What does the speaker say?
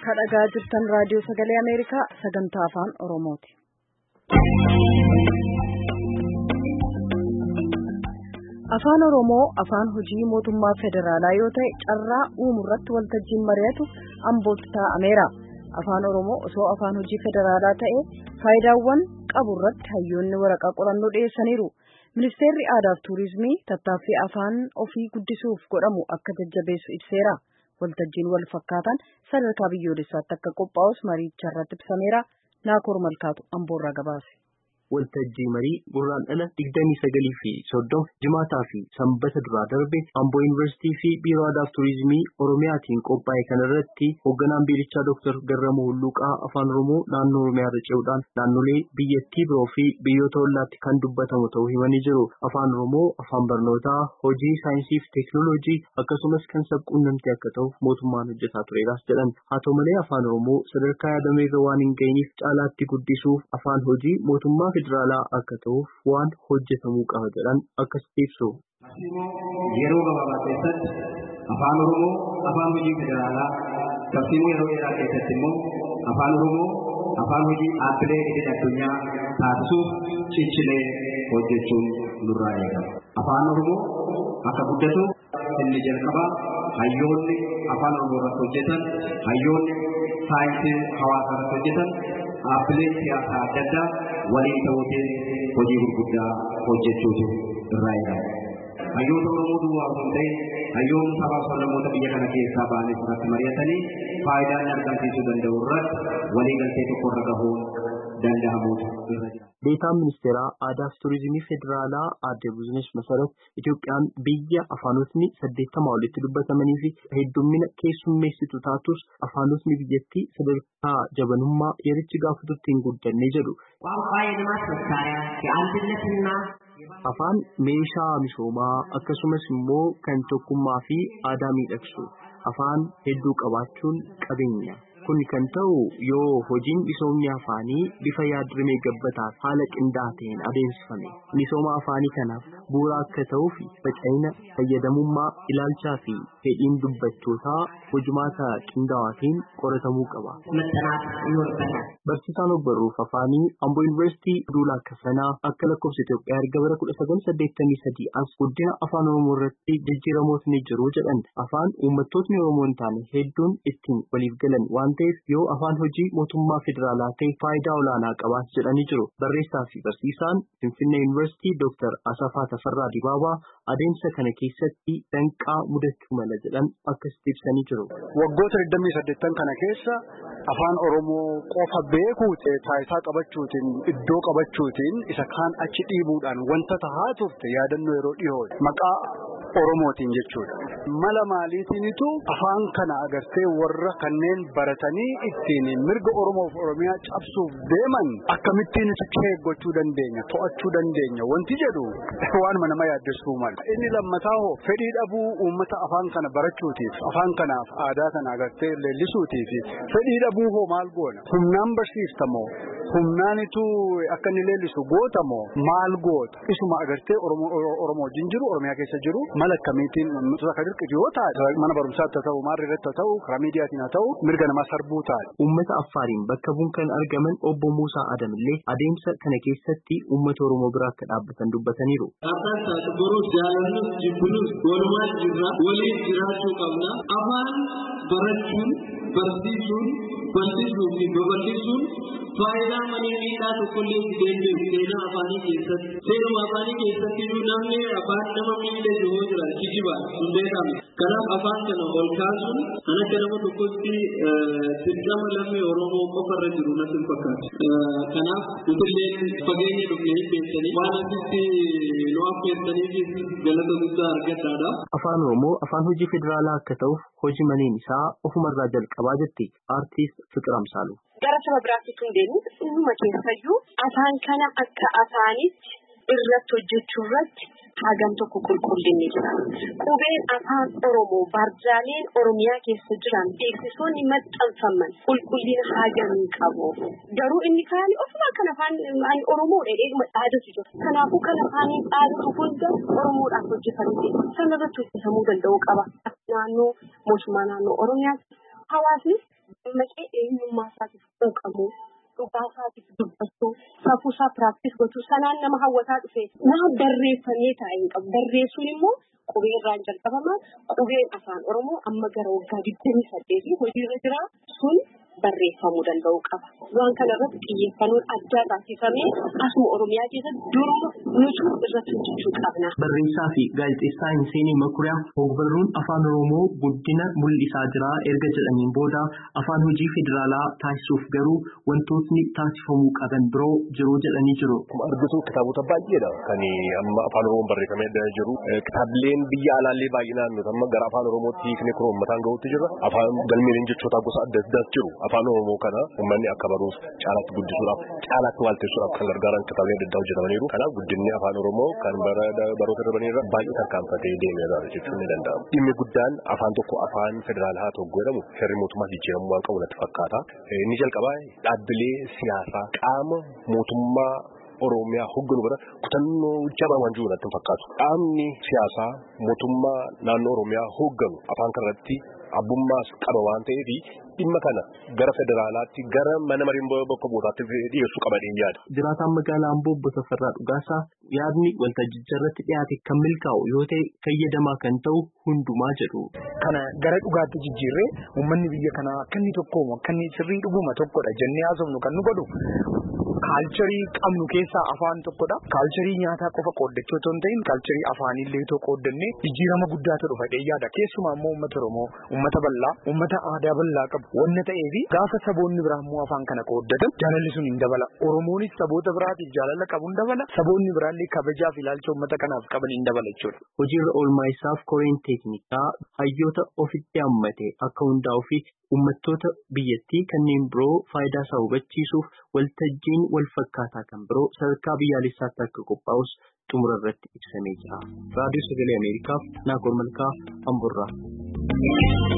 Kadhagaa jirtan raadiyoo sagalee Ameerikaa sagantaa afaan Oromooti. Afaan Oromoo afaan hojii mootummaa federaalaa yoo ta'e carraa uumurratti waltajjiin mari'atu ambootti taa'ameera. Afaan Oromoo osoo afaan hojii federaalaa ta'e faayidaawwan qabu irratti hayyoonni waraqaa qorannoo dhiyeessaniiru. Ministeerri Aadaa fi Tuurizimii tattaaffii afaan ofii guddisuuf godhamu akka jajjabeessu ibseera. Waltajjiin wal fakkaatan sadarkaa biyyoolessaatti akka qophaa'us mariicha irratti ibsameera. Naakoor Malkaatu Amboorraa gabaase. Waltajjii marii gurraandhala 29 fi 30 jimaataa fi sanbata duraa darbe Amboo Yuunivarsiitii fi Biiroo Aadaa fi Tuurizimii Oromiyaatiin qophaa'e kanarratti hoogganaan biirichaa Dr. Garramuu Hulluuqaa afaan Oromoo naannoo Oromiyaa irra ce'uudhaan naannolee biyyattii biroo fi biyyoota ollaatti kan dubbatamu ta'uu himanii jiru. Afaan Oromoo afaan barnootaa, hojii saayinsii fi teekinooloojii akkasumas kan sabquunnamtii akka ta'u mootummaan hojjetaa tureeras jedhan. Haa ta'u malee afaan Oromoo sadarkaa yaadame irra waan hin ga'iniif caalaatti guddisuuf afaan hojii mootummaa federaalaa akka ta'uuf waan hojjetamuu qaba jedhan akkasitti ibsu. Yeroo gabaabaa keessatti afaan Oromoo afaan hojii federaalaa tartiibuu yeroo dheeraa keessatti immoo afaan Oromoo afaan hojii dhaabbilee idil addunyaa taasisuuf cichilee hojjechuun nurraa eegama. Afaan Oromoo akka guddatu inni jalqabaa hayyoonni afaan Oromoo irratti hojjetan, hayyoonni saayinsii hawaasaa irratti hojjetan, dhaabbileen siyaasaa adda addaa waliin ta'uutiin hojii gurguddaa hojjechuutu irraa eegama. Hayyoota Oromoo duwwaa osoo hin ta'in hayyoonni sabaa fi sablammoota biyya kana keessaa ba'anii irratti mari'atanii faayidaa argamsiisuu danda'u irratti waliigaltee tokko irra gahuun danda'amuutu irra jira. Deetaan ministeeraa Aadaa fi Tuurizimii Federaalaa Aadde Buzinesh Masarat Itoophiyaan biyya afaanotni 80 olitti dubbatamanii fi heddummina keessummeessitu taatus afaanotni biyyattii sadarkaa jabanummaa yerichi gaafatutti hin guddanne jedhu. Afaan meeshaa misoomaa akkasumas immoo kan tokkummaa fi aadaa miidhagsu. Afaan hedduu qabaachuun qabeenya. Kun kan ta'u yoo hojiin misoomni afaanii bifa yaadrimee gabbataa haala qindaa'aa ta'een adeemsifame. Misooma afaanii kanaaf bu'uura akka ta'uuf faca'ina fayyadamummaa ilaalchaa fi fedhiin dubbattootaa hojumaata qindaa'aatiin qoratamuu qaba. Barsiisaan ogbarruuf afaanii Amboo Yuunivarsiitii Duulaa Kafanaa akka lakkoofsa Itoophiyaa erga bara 1983 as guddina afaan Oromoo irratti jijjiiramootni jiru jedhan. Afaan uummattootni Oromoo hin taane hedduun ittiin waliif galan waan ta'eef yoo afaan hojii mootummaa federaalaa ta'e faayidaa olaanaa qabaas jedhanii jiru. Barreessaa fi barsiisaan Finfinnee Yuunivarsiitii Dr. Asafaa Tafarraa Dibaabaa adeemsa kana keessatti danqaa mudachuu mala jedhan akkasitti ibsanii jiru. Waggoota 28 kana keessa afaan Oromoo qofa beekuutiin taayitaa qabachuutiin iddoo qabachuutiin isa kaan achi dhiibuudhaan wanta tahaa turte yaadannoo yeroo dhiyoo maqaa Oromootiin jechuudha. Mala maaliitiinitu afaan kana agartee warra kanneen baratanii ittiin mirga Oromoo fi Oromiyaa cabsuuf deeman akkamittiin isa keeggachuu dandeenya, to'achuu dandeenya wanti jedhu waanuma nama yaaddessuu mala. Inni lammataa hoo fedhii dhabuu uummata afaan kana barachuutiif, afaan kanaaf aadaa kana agartee leellisuutiif fedhii dhabuu hoo maal goona? Humnaan barsiiftamoo? Humnaanitu akka inni leellisu gootamoo? Maal goota? Isuma agartee Oromoo wajjin jiru, Oromiyaa keessa jiru mala akkamiitiin nuti akka dirqiti yoo taate mana barumsaatti haa ta'u, maarri irratti haa ta'u, karaa miidiyaatiin haa ta'u, mirga namaa sarbuu taate. Uummata Affaariin bakka bu'uun kan argaman obbo Muusaa Adamillee adeemsa kana keessatti uummata Oromoo biraa akka dhaabbatan dubbataniiru. Afaan taatu boruuf jaalannus jibbuus walumaan jirra waliin jiraachuu qabna. Afaan barachuun, barsiisuun, bal'isuun fi babal'isuun faayidaa malee miidhaa tokkollee fidee jiru seenaa afaanii keessatti. Seenuma afaanii keessatti namni afaan nama miidhe yoo jira kijiba hundeeffame. Kanaaf afaan kana ol kaasuun kan akka nama tokkotti dirqama lammii Oromoo qofarra jiru natti hin fakkaatu. Kanaaf utillee fageenya dhufnee beektanii waan asitti nu affeertaniif galata guddaa argadhaadha. Afaan Oromoo afaan hojii federaalaa akka ta'uuf hojii maneen isaa ofumarraa jalqabaa jetti aartiist Fiqir Amsaaluu. Gara saba biraatti tun deemu dhuma keessayyuu afaan kana akka afaanitti irratti hojjechuu irratti hagam tokko qulqullinni jira. Qubeen afaan Oromoo barjaaleen Oromiyaa keessa jiran beeksisoonni maxxanfaman qulqullina hagamii qabu. Garuu inni kaani ofuma kan afaan Oromoo dheedheedhuma dhaadatu jira. Kanaafuu kan afaaniin dhaadatu hunda Oromoodhaaf hojjetamee sanarratti hojjetamuu danda'uu qaba. Naannoo mootummaa naannoo Oromiyaatti hawaasni maqee eenyummaa isaatiif quuqamu dhugaa isaatiif dubbachuu safuusaa piraaktis gochuu sanaan nama hawwataa dhufe waan barreeffamee taa'e hin qabu barreessuun immoo qubee irraan jalqabama qubeen afaan oromoo amma gara waggaa 28 hojiirra jira sun barreeffamuu danda'u qaba waan kana irratti xiyyeeffannoon addaa taasifamee asuma oromiyaa keessatti duruma nuti irratti hojjechuu qabna. Barreessaa fi gaazexeessaa Hinseenii Makuriyaa ogbarruun afaan oromoo guddina mul'isaa jira erga jedhaniin booda afaan hojii federaalaa taasisuuf garuu wantootni taasifamuu qaban biroo jiru jedhanii jiru. Argitu kitaabota baay'eedha kan amma afaan oromoon barreeffamee jiru kitaabileen biyya alaallee baay'inaan nuti amma gara afaan oromootti hiiknee kun uummataan gahuutti jira afaan galmeeleen jechoota gosa adda addaas jiru. Afaan oromoo kana uummanni akka baruuf caalaatti guddisuudhaaf caalaatti waalteessuudhaaf kan gargaaran kitaabilee adda addaa hojjetamaniiru. Kanaaf guddinni afaan oromoo kan baroota darbaniirra baay'ee tarkaanfatee deemeera jechuun ni danda'ama. Dhimmi guddaan afaan tokko afaan federaalaa tokko jedhamu heerri mootummaa jijjiiramuu waan qabu natti fakkaata. Inni jalqabaa dhaabbilee siyaasaa qaama mootummaa Oromiyaa hogganu bira kutannoo jabaa waan jiru natti fakkaatu. Qaamni siyaasaa mootummaa naannoo Oromiyaa hogganu afaan kanarratti abbummaas qaba waan ta'eef dhimma kana gara federaalaatti gara mana mariin bakka bu'uuraatti dhiyeessuu qabadheen yaada. Jiraataan magaalaa Amboo Obbo Safarraa Dhugaasaa yaadni waltajjichaa irratti dhiyaate kan milkaa'u yoo ta'e fayyadamaa kan ta'u hundumaa jedhu. Kana gara dhugaatti jijjiirree uummanni biyya kanaa akka inni tokkoomu akka inni sirrii dhuguma tokkodha jennee haasofnu kan nu godhu. Kaalcharii qabnu keessaa afaan tokkodha. Kaalcharii nyaataa qofa qooddachuu otoo hin ta'in kaalcharii afaanillee itoo qooddannee jijjiirama guddaatu dhufa yaada. Keessumaa immoo uummata Oromoo, uummata bal'aa, uummata aadaa bal'aa qabu wanna ta'eef gaafa saboonni biraa immoo afaan kana qooddatan jaalalli sun hin dabala. Oromoonis saboota biraatiif jaalala qabu hin dabala. Saboonni biraallee kabajaaf ilaalcha uummata kanaaf qaban hin dabala jechuudha. Hojiirra oolmaa isaaf koreen teeknikaa hayyoota ofitti hammate akka hundaa'uu fi uummattoota biyyattii kanneen biroo faayidaa isaa hubachiisuuf waltajjiin wal fakkaataa kan biroo sadarkaa biyyaalessaatti akka qophaa'us xumura irratti ibsamee jira. Raadiyoo Sagalee Ameerikaaf Naakoor Malkaa Amboorraa.